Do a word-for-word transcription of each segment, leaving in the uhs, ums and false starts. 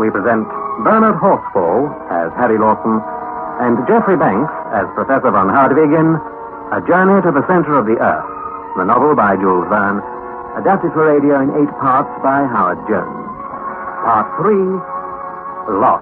we present Bernard Horsfall as Harry Lawson and Geoffrey Banks as Professor von Hardwig in A Journey to the Center of the Earth, the novel by Jules Verne, adapted for radio in eight parts by Howard Jones. Part three, Lost.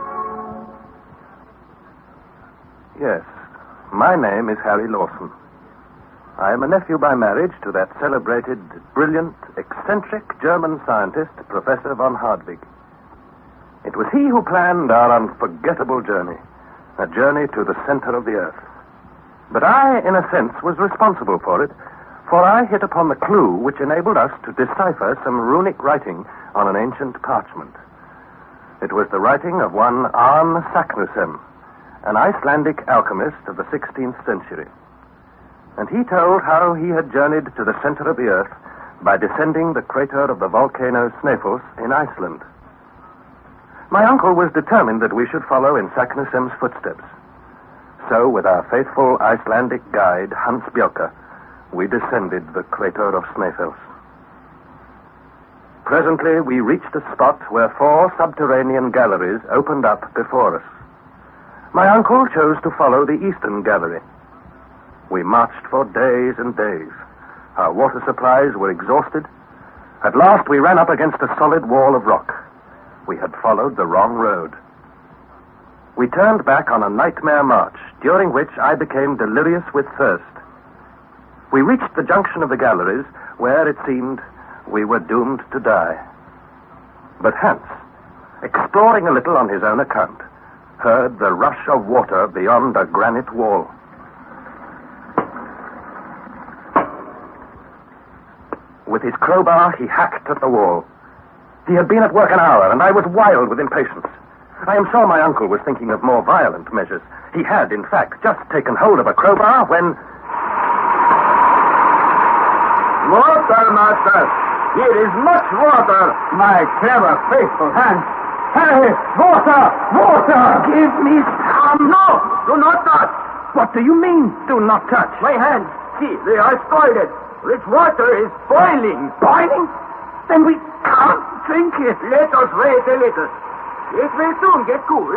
Yes, my name is Harry Lawson. I am a nephew by marriage to that celebrated, brilliant, eccentric German scientist, Professor von Hardwig. It was he who planned our unforgettable journey, a journey to the center of the Earth. But I, in a sense, was responsible for it, for I hit upon the clue which enabled us to decipher some runic writing on an ancient parchment. It was the writing of one Arne Saknussemm, an Icelandic alchemist of the sixteenth century. And he told how he had journeyed to the center of the Earth by descending the crater of the volcano Snæfellsnes in Iceland. My uncle was determined that we should follow in Saknussemm's footsteps. So, with our faithful Icelandic guide, Hans Bjelke, we descended the crater of Snæfellsnes. Presently, we reached a spot where four subterranean galleries opened up before us. My uncle chose to follow the eastern gallery. We marched for days and days. Our water supplies were exhausted. At last, we ran up against a solid wall of rock. We had followed the wrong road. We turned back on a nightmare march, during which I became delirious with thirst. We reached the junction of the galleries, where it seemed we were doomed to die. But Hans, exploring a little on his own account, heard the rush of water beyond a granite wall. With his crowbar, he hacked at the wall. He had been at work an hour, and I was wild with impatience. I am sure my uncle was thinking of more violent measures. He had, in fact, just taken hold of a crowbar when... Water, master! Here is much water! My clever, faithful Hans! Hey, water! Water! Give me some! No! Do not touch! What do you mean, do not touch? My hands! See, they are scalded! This water is boiling! Boiling? Then we can't drink it. Let us wait a little. It will soon get cool.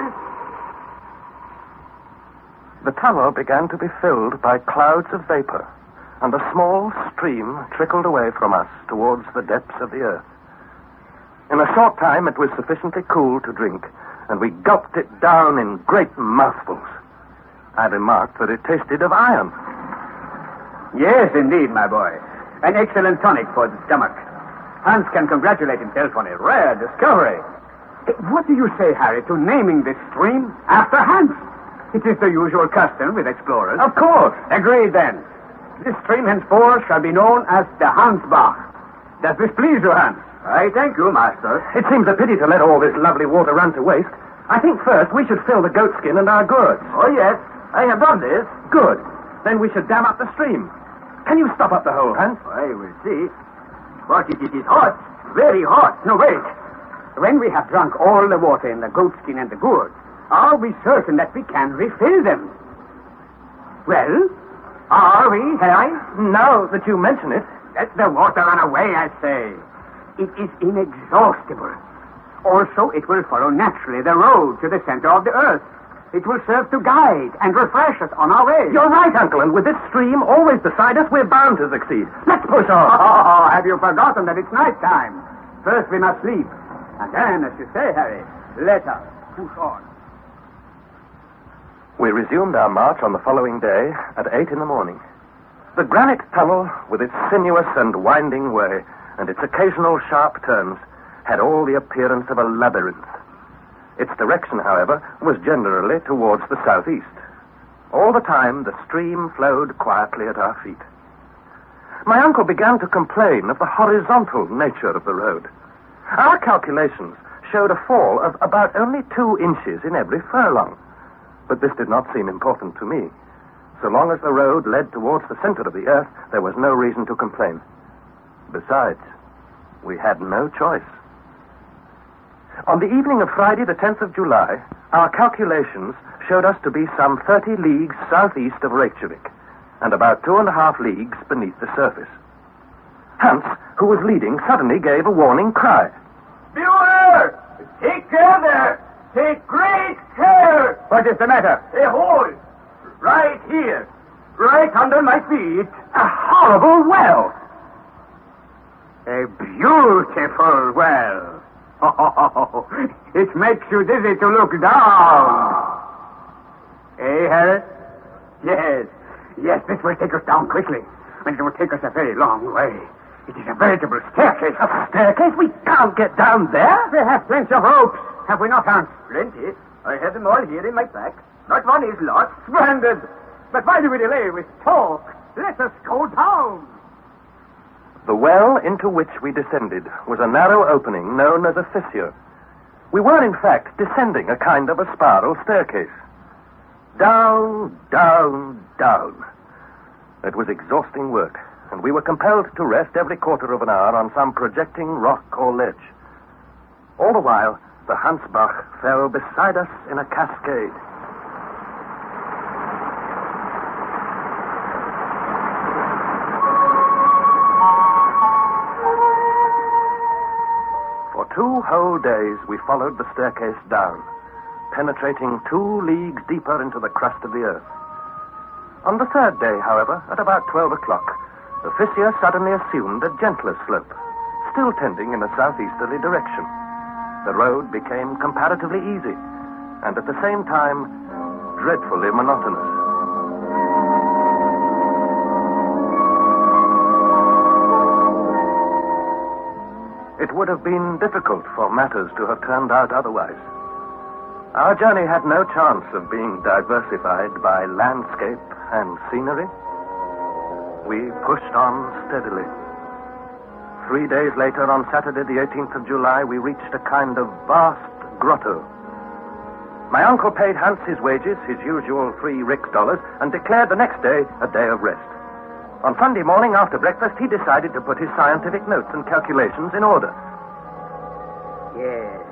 The tunnel began to be filled by clouds of vapor, and a small stream trickled away from us towards the depths of the earth. In a short time, it was sufficiently cool to drink, and we gulped it down in great mouthfuls. I remarked that it tasted of iron. Yes, indeed, my boy. An excellent tonic for the stomach. Hans can congratulate himself on a rare discovery. What do you say, Harry, to naming this stream after Hans? It is the usual custom with explorers. Of course. Agreed, then. This stream henceforth shall be known as the Hansbach. Does this please you, Hans? I thank you, master. It seems a pity to let all this lovely water run to waste. I think first we should fill the goatskin and our gourds. Oh, yes. I have done this. Good. Then we should dam up the stream. Can you stop up the hole, Hans? I will see. But it, it is hot. Very hot. No, wait. When we have drunk all the water in the goatskin and the gourd, are we certain that we can refill them? Well, are we, Harry? Now that you mention it. Let the water run away, I say. It is inexhaustible. Also, it will follow naturally the road to the center of the earth. It will serve to guide and refresh us on our way. You're right, Uncle, and with this stream always beside us, we're bound to succeed. Let's push on. Oh, have you forgotten that it's night time? First we must sleep. And then, as you say, Harry, let us push on. We resumed our march on the following day at eight in the morning. The granite tunnel, with its sinuous and winding way and its occasional sharp turns, had all the appearance of a labyrinth. Its direction, however, was generally towards the southeast. All the time, the stream flowed quietly at our feet. My uncle began to complain of the horizontal nature of the road. Our calculations showed a fall of about only two inches in every furlong. But this did not seem important to me. So long as the road led towards the center of the earth, there was no reason to complain. Besides, we had no choice. On the evening of Friday, the tenth of July, our calculations showed us to be some thirty leagues southeast of Reykjavik, and about two and a half leagues beneath the surface. Hans, who was leading, suddenly gave a warning cry. Beware! Take care there. Take great care. What is the matter? A hole. Right here. Right under my feet. A horrible well. A beautiful well. Oh, it makes you dizzy to look down. Eh, Harry? Yes. Yes, this will take us down quickly. And it will take us a very long way. It is a veritable staircase. A staircase? We can't get down there. We have plenty of ropes. Have we not, Hans? Plenty. I have them all here in my pack. Not one is lost. Splendid. But why do we delay with talk? Let us go down. The well into which we descended was a narrow opening known as a fissure. We were, in fact, descending a kind of a spiral staircase. Down, down, down. It was exhausting work, and we were compelled to rest every quarter of an hour on some projecting rock or ledge. All the while, the Hansbach fell beside us in a cascade. For two whole days, we followed the staircase down, penetrating two leagues deeper into the crust of the earth. On the third day, however, at about twelve o'clock, the fissure suddenly assumed a gentler slope, still tending in a southeasterly direction. The road became comparatively easy, and at the same time, dreadfully monotonous. It would have been difficult for matters to have turned out otherwise. Our journey had no chance of being diversified by landscape and scenery. We pushed on steadily. Three days later, on Saturday the eighteenth of July, we reached a kind of vast grotto. My uncle paid Hans his wages, his usual three rix dollars, and declared the next day a day of rest. On Sunday morning after breakfast, he decided to put his scientific notes and calculations in order. Yes.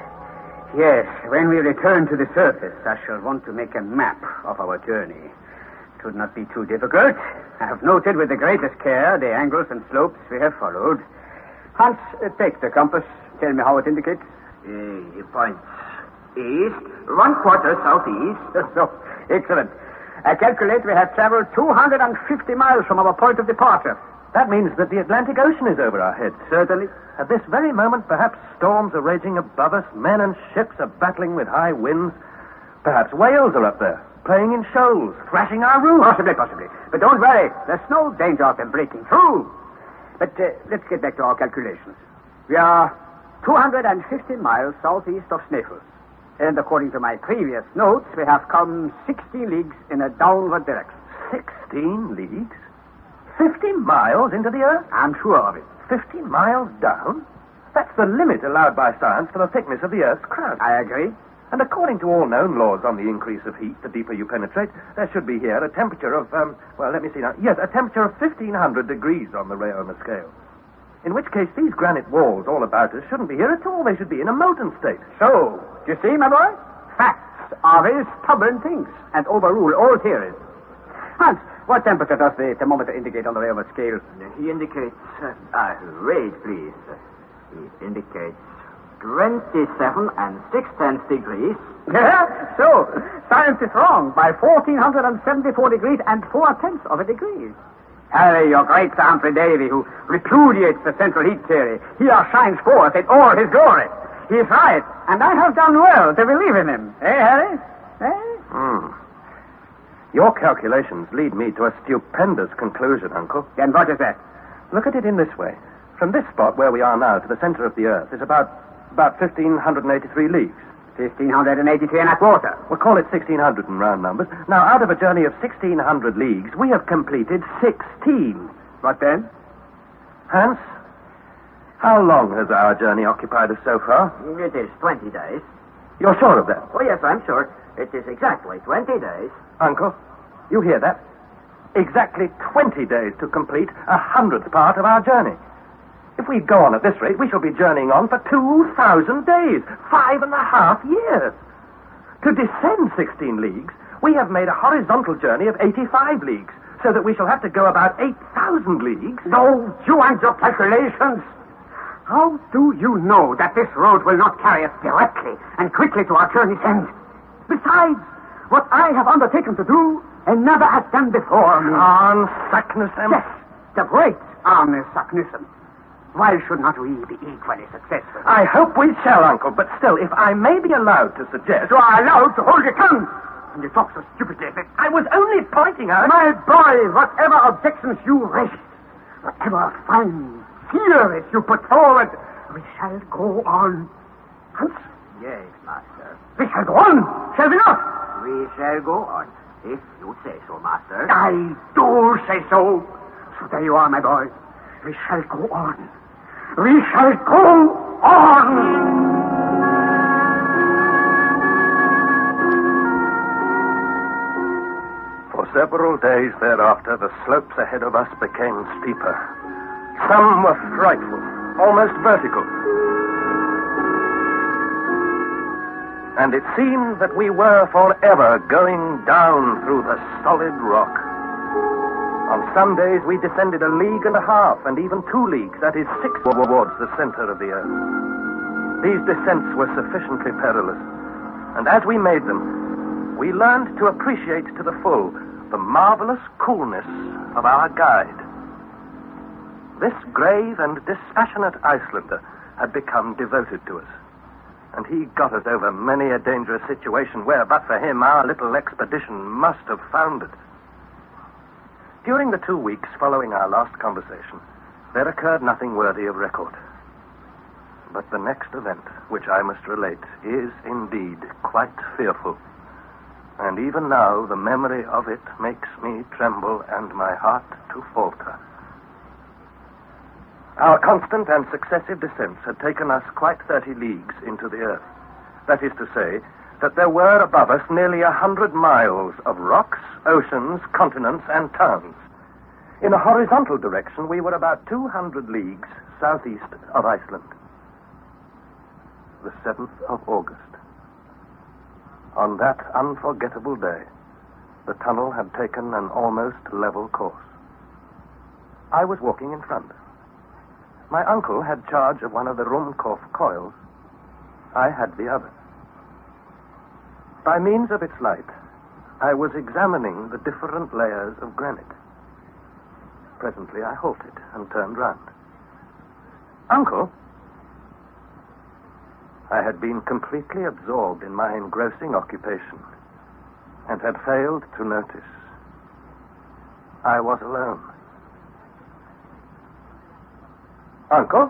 Yes, when we return to the surface, I shall want to make a map of our journey. It would not be too difficult. I have noted with the greatest care the angles and slopes we have followed. Hans, uh, take the compass. Tell me how it indicates. Uh, it points east, one quarter southeast. So, excellent. I calculate we have traveled two hundred fifty miles from our point of departure. That means that the Atlantic Ocean is over our heads. Certainly. At this very moment, perhaps storms are raging above us, men and ships are battling with high winds. Perhaps whales are up there, playing in shoals, thrashing our roofs. Possibly, possibly. But don't worry, there's no danger of them breaking through. But uh, let's get back to our calculations. We are two hundred fifty miles southeast of Sneffels. And according to my previous notes, we have come sixteen leagues in a downward direction. Sixteen leagues? Fifty miles into the earth? I'm sure of it. Fifty miles down? That's the limit allowed by science for the thickness of the Earth's crust. I agree. And according to all known laws on the increase of heat, the deeper you penetrate, there should be here a temperature of, um, well, let me see now. Yes, a temperature of fifteen hundred degrees on the Rayona scale. In which case, these granite walls all about us shouldn't be here at all. They should be in a molten state. So, do you see, my boy? Facts are very stubborn things and overrule all theories. Hans, what temperature does the thermometer indicate on the Rayona scale? He indicates... Uh, uh, wait, please. He indicates twenty-seven and six-tenths degrees. Yeah, so, science is wrong by one thousand four hundred seventy-four degrees and four-tenths of a degree. Harry, your great Sir Humphrey Davy, who repudiates the central heat theory, here shines forth in all his glory. He's right, and I have done well to believe in him. Eh, Harry? Eh? Hmm. Your calculations lead me to a stupendous conclusion, Uncle. Then what is that? Look at it in this way. From this spot where we are now to the center of the Earth is about about fifteen eighty-three leagues. fifteen eighty-three and a quarter. We'll call it sixteen hundred in round numbers. Now, out of a journey of sixteen hundred leagues, we have completed sixteen. What then? Hans, how long has our journey occupied us so far? It is twenty days. You're sure of that? Oh, yes, I'm sure. It is exactly twenty days. Uncle, you hear that? Exactly twenty days to complete a hundredth part of our journey. If we go on at this rate, we shall be journeying on for two thousand days, five and a half years. To descend sixteen leagues, we have made a horizontal journey of eighty-five leagues, so that we shall have to go about eight thousand leagues. No, you and your calculations. How do you know that this road will not carry us directly and quickly to our journey's end? Besides, what I have undertaken to do, and never has done before me. Arne Saknussemm? Yes, the great Arne Saknussemm. Why should not we be equally successful? I hope we shall, Uncle, but still, if I may be allowed to suggest... You are allowed to hold your tongue. And you talk so stupidly. I was only pointing out... My boy, whatever objections you raise, whatever fine theories you put forward, we shall go on. Hans? Yes, master. We shall go on, shall we not? We shall go on, if you say so, master. I do say so. So there you are, my boy. We shall go on. We shall go on. For several days thereafter, the slopes ahead of us became steeper. Some were frightful, almost vertical. And it seemed that we were forever going down through the solid rock. On some days we descended a league and a half, and even two leagues, that is six towards the center of the earth. These descents were sufficiently perilous, and as we made them, we learned to appreciate to the full the marvelous coolness of our guide. This grave and dispassionate Icelander had become devoted to us, and he got us over many a dangerous situation where, but for him, our little expedition must have foundered. During the two weeks following our last conversation, there occurred nothing worthy of record. But the next event, which I must relate, is indeed quite fearful. And even now, the memory of it makes me tremble and my heart to falter. Our constant and successive descents had taken us quite thirty leagues into the earth. That is to say, that there were above us nearly a hundred miles of rocks, oceans, continents, and towns. In a horizontal direction, we were about two hundred leagues southeast of Iceland. The seventh of August. On that unforgettable day, the tunnel had taken an almost level course. I was walking in front. My uncle had charge of one of the Ruhmkorff coils. I had the other. By means of its light, I was examining the different layers of granite. Presently, I halted and turned round. Uncle? I had been completely absorbed in my engrossing occupation and had failed to notice. I was alone. Uncle?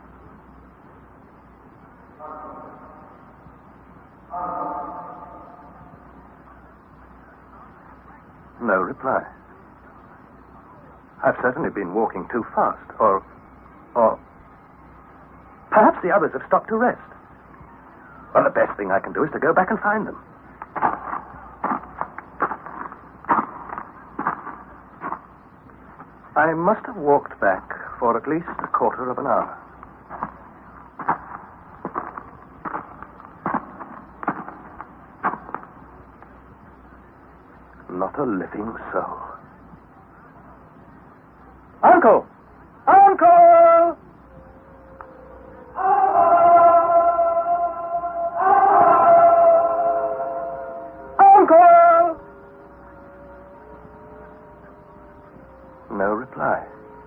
No reply. I've certainly been walking too fast, or... or... perhaps the others have stopped to rest. Well, the best thing I can do is to go back and find them. I must have walked back for at least a quarter of an hour. Not a living soul. Uncle! Uncle! Uncle! No reply.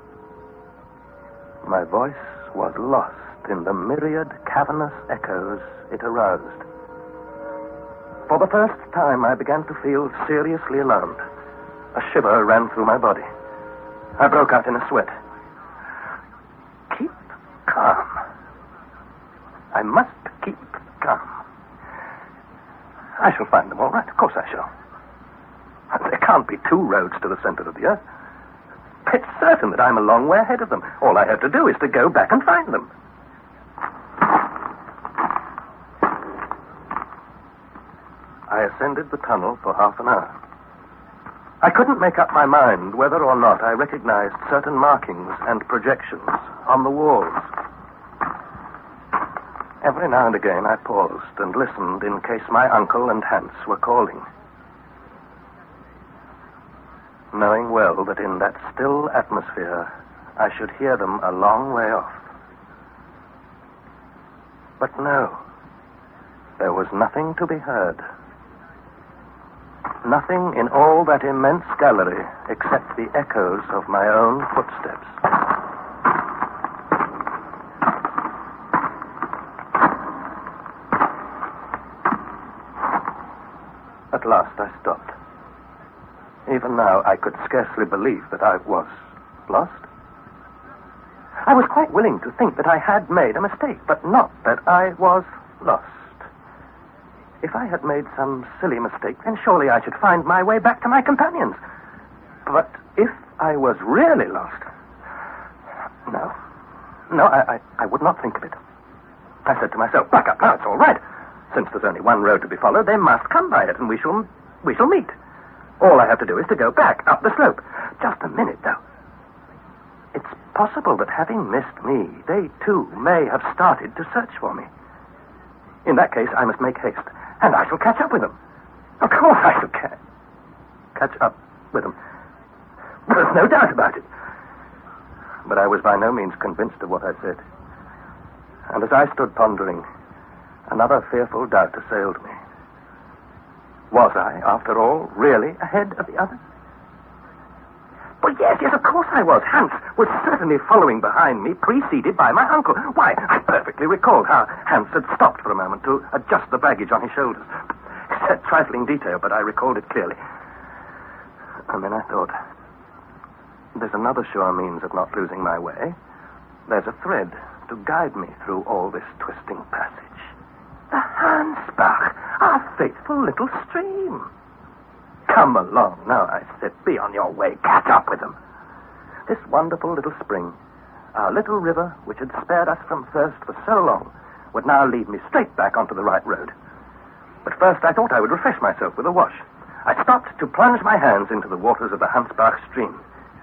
My voice was lost in the myriad cavernous echoes it aroused. For the first time, I began to feel seriously alarmed. A shiver ran through my body. I broke out in a sweat. Keep calm. I must keep calm. I shall find them all right. Of course I shall. There can't be two roads to the center of the earth. It's certain that I'm a long way ahead of them. All I have to do is to go back and find them. I ascended the tunnel for half an hour. I couldn't make up my mind whether or not I recognized certain markings and projections on the walls. Every now and again I paused and listened in case my uncle and Hans were calling. Knowing well that in that still atmosphere I should hear them a long way off. But no, there was nothing to be heard. Nothing in all that immense gallery except the echoes of my own footsteps. At last I stopped. Even now, I could scarcely believe that I was lost. I was quite willing to think that I had made a mistake, but not that I was lost. If I had made some silly mistake, then surely I should find my way back to my companions. But if I was really lost... No. No, I, I, I would not think of it. I said to myself, back up now, it's all right. Since there's only one road to be followed, they must come by it, and we shall, we shall meet. All I have to do is to go back, up the slope. Just a minute, though. It's possible that having missed me, they, too, may have started to search for me. In that case, I must make haste, and I shall catch up with them. Of course I shall ca- catch up with them. There's no doubt about it. But I was by no means convinced of what I said. And as I stood pondering, another fearful doubt assailed me. Was I, after all, really ahead of the others? Well, yes, yes, of course I was. Hans was certainly following behind me, preceded by my uncle. Why, I perfectly recalled how Hans had stopped for a moment to adjust the baggage on his shoulders. It's a trifling detail, but I recalled it clearly. And then I thought, there's another sure means of not losing my way. There's a thread to guide me through all this twisting passage. The Hansbach, our faithful little stream. Come along now, I said. Be on your way. Catch up with them. This wonderful little spring, our little river, which had spared us from thirst for so long, would now lead me straight back onto the right road. But first I thought I would refresh myself with a wash. I stopped to plunge my hands into the waters of the Hansbach stream.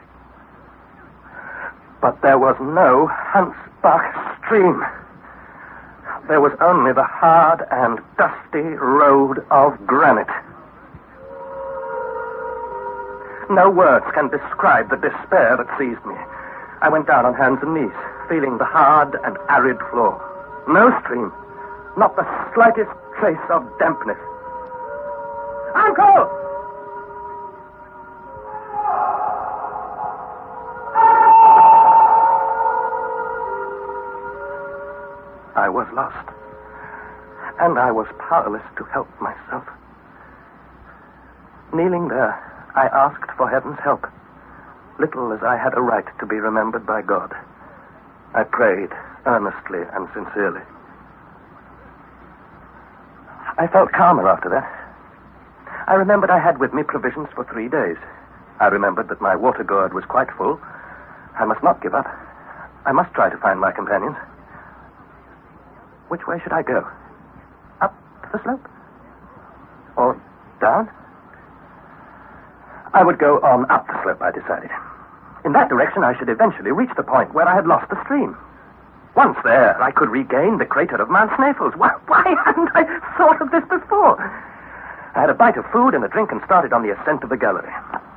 But there was no Hansbach stream. There was only the hard and dusty road of granite. No words can describe the despair that seized me. I went down on hands and knees, feeling the hard and arid floor. No stream, not the slightest trace of dampness. Uncle! I was lost, and I was powerless to help myself. Kneeling there, I asked for heaven's help, little as I had a right to be remembered by God. I prayed earnestly and sincerely. I felt calmer after that. I remembered I had with me provisions for three days. I remembered that my water gourd was quite full. I must not give up. I must try to find my companions. Which way should I go? Up the slope? Or down? I would go on up the slope, I decided. In that direction, I should eventually reach the point where I had lost the stream. Once there, I could regain the crater of Mount Sneffels. Why, why hadn't I thought of this before? I had a bite of food and a drink and started on the ascent of the gallery.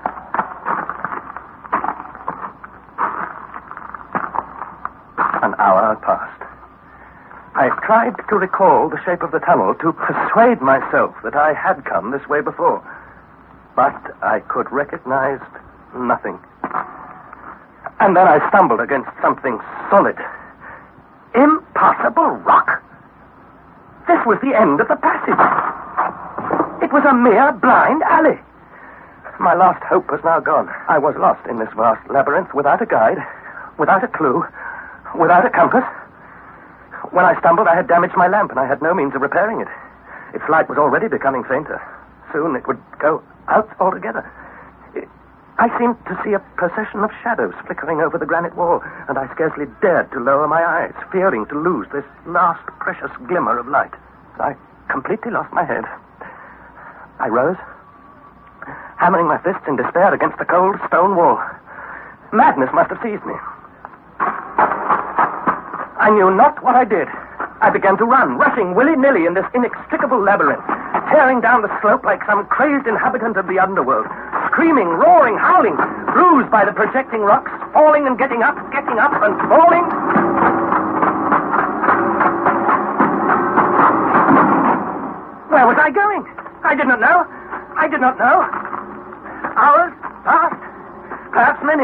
An hour passed. I tried to recall the shape of the tunnel to persuade myself that I had come this way before. But I could recognize nothing. And then I stumbled against something solid. Impossible rock! This was the end of the passage. It was a mere blind alley. My last hope was now gone. I was lost in this vast labyrinth without a guide, without a clue, without a compass. When I stumbled, I had damaged my lamp, and I had no means of repairing it. Its light was already becoming fainter. Soon it would go out altogether. I seemed to see a procession of shadows flickering over the granite wall, and I scarcely dared to lower my eyes, fearing to lose this last precious glimmer of light. I completely lost my head. I rose, hammering my fists in despair against the cold stone wall. Madness must have seized me. I knew not what I did. I began to run, rushing willy-nilly in this inextricable labyrinth, tearing down the slope like some crazed inhabitant of the underworld, screaming, roaring, howling, bruised by the projecting rocks, falling and getting up, getting up and falling. Where was I going? I did not know. I did not know. Hours passed. Perhaps many.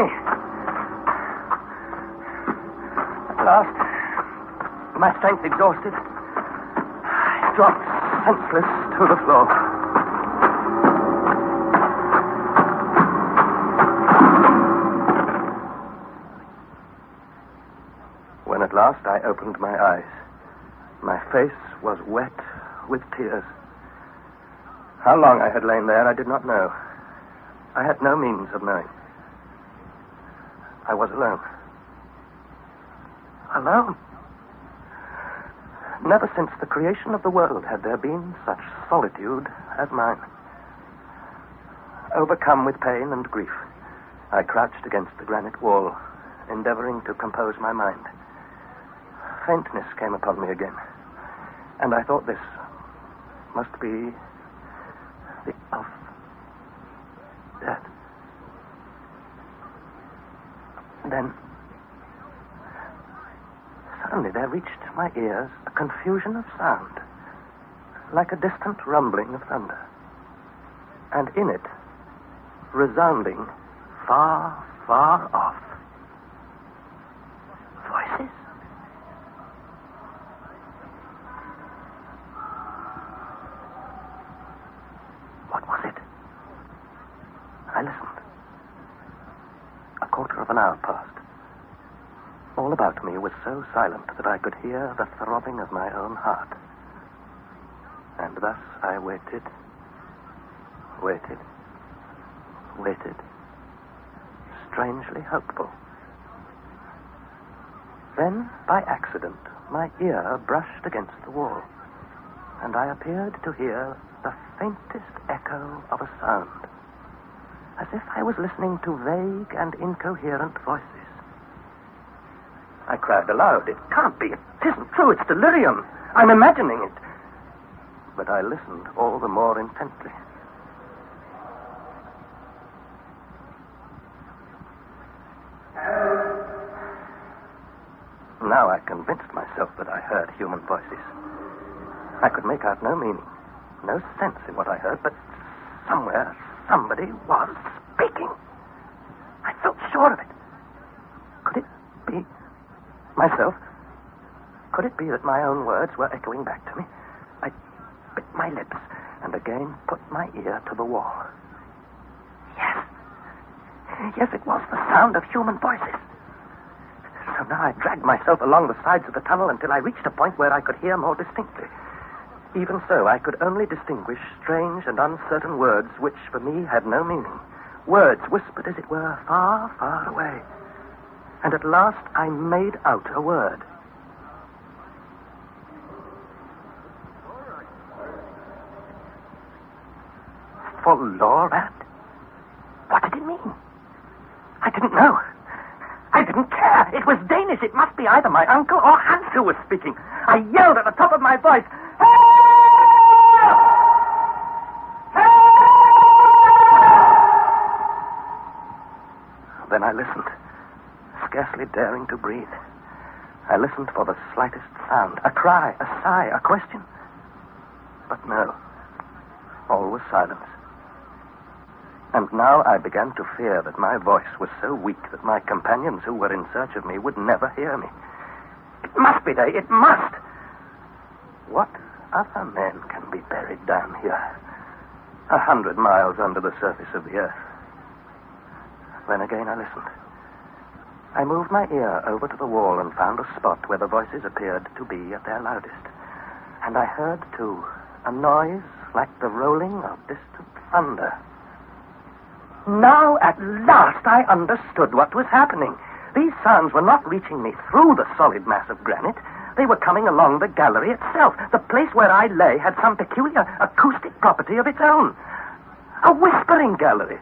At last, my strength exhausted, I dropped senseless to the floor. When at last I opened my eyes, my face was wet with tears. How long I had lain there, I did not know. I had no means of knowing. I was alone. Alone. Never since the creation of the world had there been such solitude as mine. Overcome with pain and grief, I crouched against the granite wall, endeavoring to compose my mind. Faintness came upon me again, and I thought this must be the of death. Then, suddenly there reached my ears a confusion of sound, like a distant rumbling of thunder, and in it, resounding far, far off, voices. What was it? I listened. A quarter of an hour passed. All about me was so silent that I could hear the throbbing of my own heart. And thus I waited, waited, waited, strangely hopeful. Then, by accident, my ear brushed against the wall, and I appeared to hear the faintest echo of a sound, as if I was listening to vague and incoherent voices. I cried aloud, "It can't be. It isn't true. It's delirium. I'm imagining it." But I listened all the more intently. Now I convinced myself that I heard human voices. I could make out no meaning, no sense in what I heard, but somewhere somebody was speaking. I felt sure of it. Could it be myself? Could it be that my own words were echoing back to me? I bit my lips and again put my ear to the wall. Yes. Yes, it was the sound of human voices. So now I dragged myself along the sides of the tunnel until I reached a point where I could hear more distinctly. Even so, I could only distinguish strange and uncertain words which, for me, had no meaning. Words whispered, as it were, far, far away. And at last I made out a word. Forlorad? What did it mean? I didn't know. I didn't care. It was Danish. It must be either my uncle or Hans who was speaking. I yelled at the top of my voice, "Help! Help!" Then I listened, scarcely daring to breathe. I listened for the slightest sound, a cry, a sigh, a question. But no, all was silence. And now I began to fear that my voice was so weak that my companions who were in search of me would never hear me. It must be they, it must! What other men can be buried down here, a hundred miles under the surface of the earth? Then again I listened. I moved my ear over to the wall and found a spot where the voices appeared to be at their loudest. And I heard, too, a noise like the rolling of distant thunder. Now, at last, I understood what was happening. These sounds were not reaching me through the solid mass of granite. They were coming along the gallery itself. The place where I lay had some peculiar acoustic property of its own. A whispering gallery.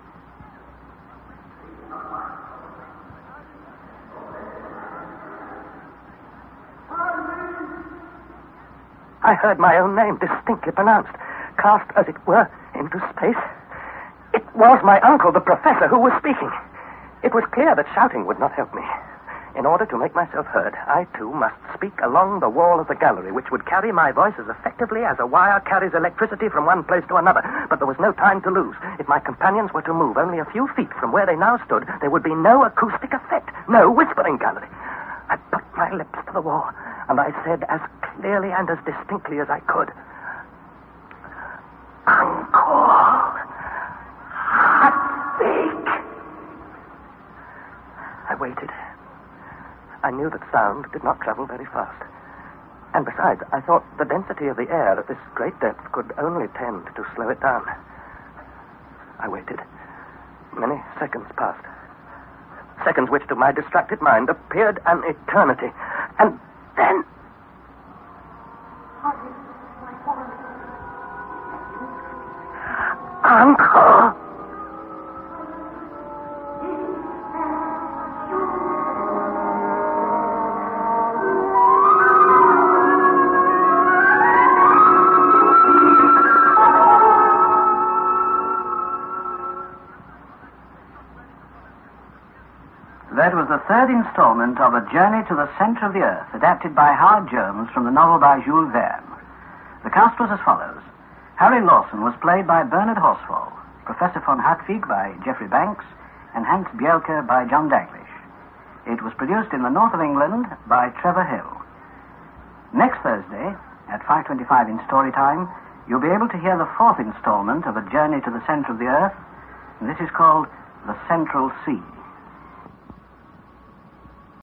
I heard my own name distinctly pronounced, cast, as it were, into space. It was my uncle, the professor, who was speaking. It was clear that shouting would not help me. In order to make myself heard, I, too, must speak along the wall of the gallery, which would carry my voice as effectively as a wire carries electricity from one place to another. But there was no time to lose. If my companions were to move only a few feet from where they now stood, there would be no acoustic effect, no whispering gallery. I put my lips to the wall, and I said as clearly and as distinctly as I could, Uncle Hardwig. I waited. I knew that sound did not travel very fast. And besides, I thought the density of the air at this great depth could only tend to slow it down. I waited. Many seconds passed. Seconds which, to my distracted mind, appeared an eternity. And then... Uncle! That was the third installment of A Journey to the Center of the Earth, adapted by Howard Jones from the novel by Jules Verne. The cast was as follows. Harry Lawson was played by Bernard Horsfall, Professor von Hartwig by Geoffrey Banks, and Hans Bielke by John Daglish. It was produced in the north of England by Trevor Hill. Next Thursday, at five twenty-five in Storytime, you'll be able to hear the fourth installment of A Journey to the Center of the Earth, and this is called The Central Sea.